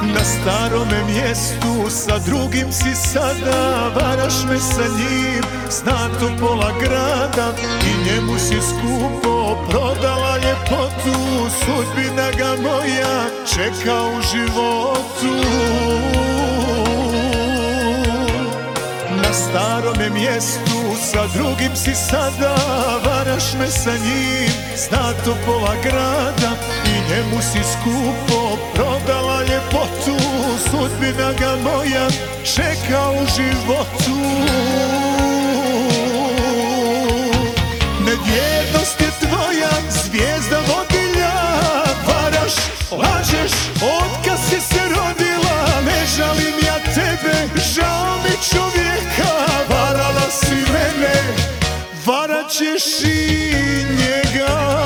Na starome mjestu sa drugim si sada, varaš me sa njim, zna to pola grada. I njemu si skupo prodala ljepotu, sudbina ga moja čeka u životu. Na starome mjestu sa drugim si sada, varaš me sa njim, zna to pola grada. I njemu si skupo prodala ljepotu, sudbina ga moja čeka u životu. Nevjernost je tvoja zvijezda vodilja, varaš, lažeš, otkad si se rodila. Ne žalim ja tebe, žao mi čovjeka, varala si mene, varat ćeš i njega.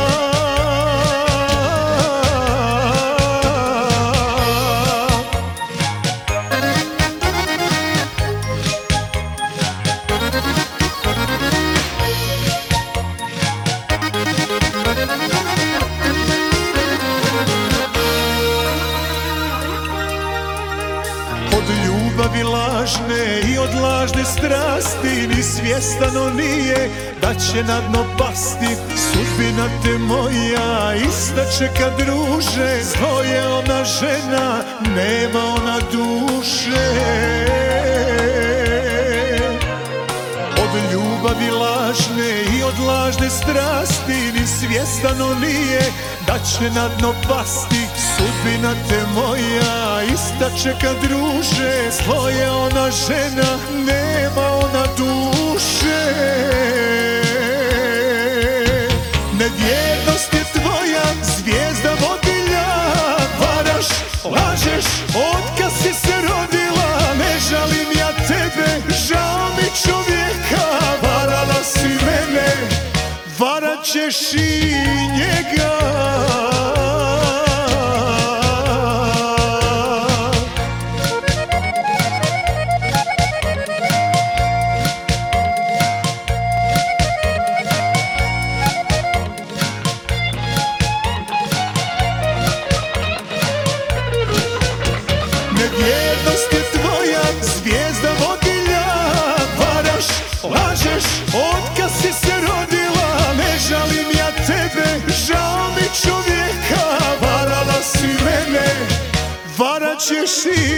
Od ljubavi lažne i od lažne strasti ni svjestan nije da će na dno pasti. Sudbina te moja ista čeka, druže, zlo je ona žena, nema ona duše. Od ljubavi lažne i od lažne strasti ni svjestan nije da će na dno pasti. Sudbina te moja ista čeka, druže, zlo je ona žena, nema ona duše. Nevjernost je tvoja zvijezda vodilja, varaš, lažeš, otkad si se rodila. Ne žalim ja tebe, žao mi čovjeka, varala si mene, varat ćeš i njega. Nevjernost je tvoja zvijezda vodilja, varaš, lažeš, otkad si se rodila. Ne žalim ja tebe, žao mi čovjeka, varala si mene, varat ćeš i